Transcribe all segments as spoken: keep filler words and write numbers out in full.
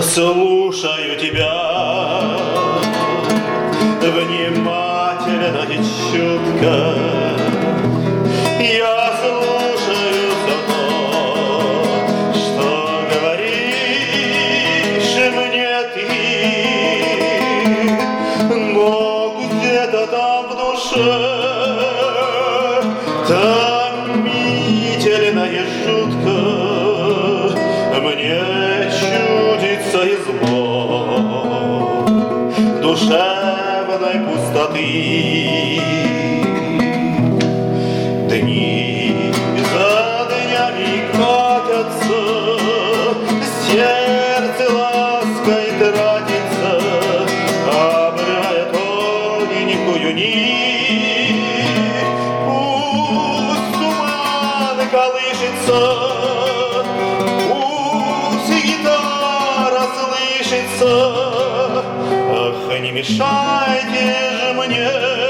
Слушаю тебя внимательно и чутко. Я слушаю все то, что говоришь мне ты, но где-то там в душе томительно и жутко мне чудится и зло душевной пустоты. Дни за днями катятся, сердце лаской тратится, обрывая тоненькую нить. Пусть туман колышется, ах, не мешайте же мне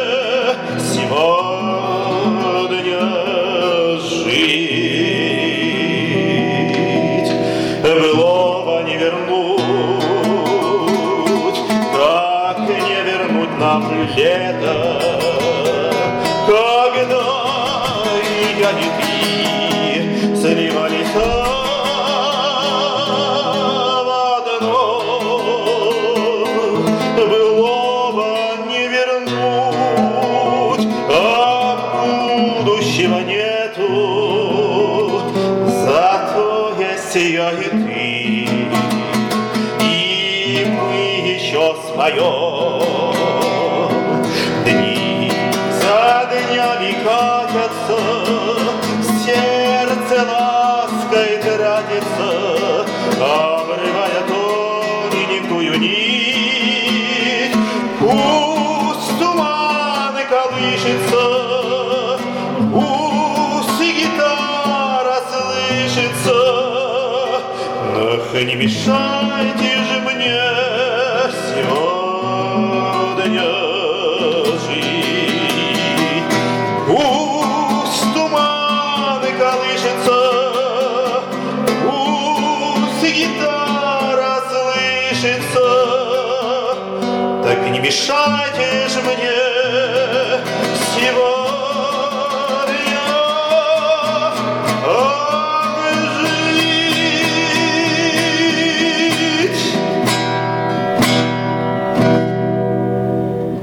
сегодня жить. Былого не вернуть, как не вернуть нам лето, когда и я, и ты сливались нету, зато есть я и ты, и мы еще споем. Дни за днями катятся, сердце лаской тратится, обрывая тоненькую нить. Пусть туман колышется, ах, не мешайте же мне сегодня жить. Пусть туманы колышется, пусть гитара слышится, так не мешайте же мне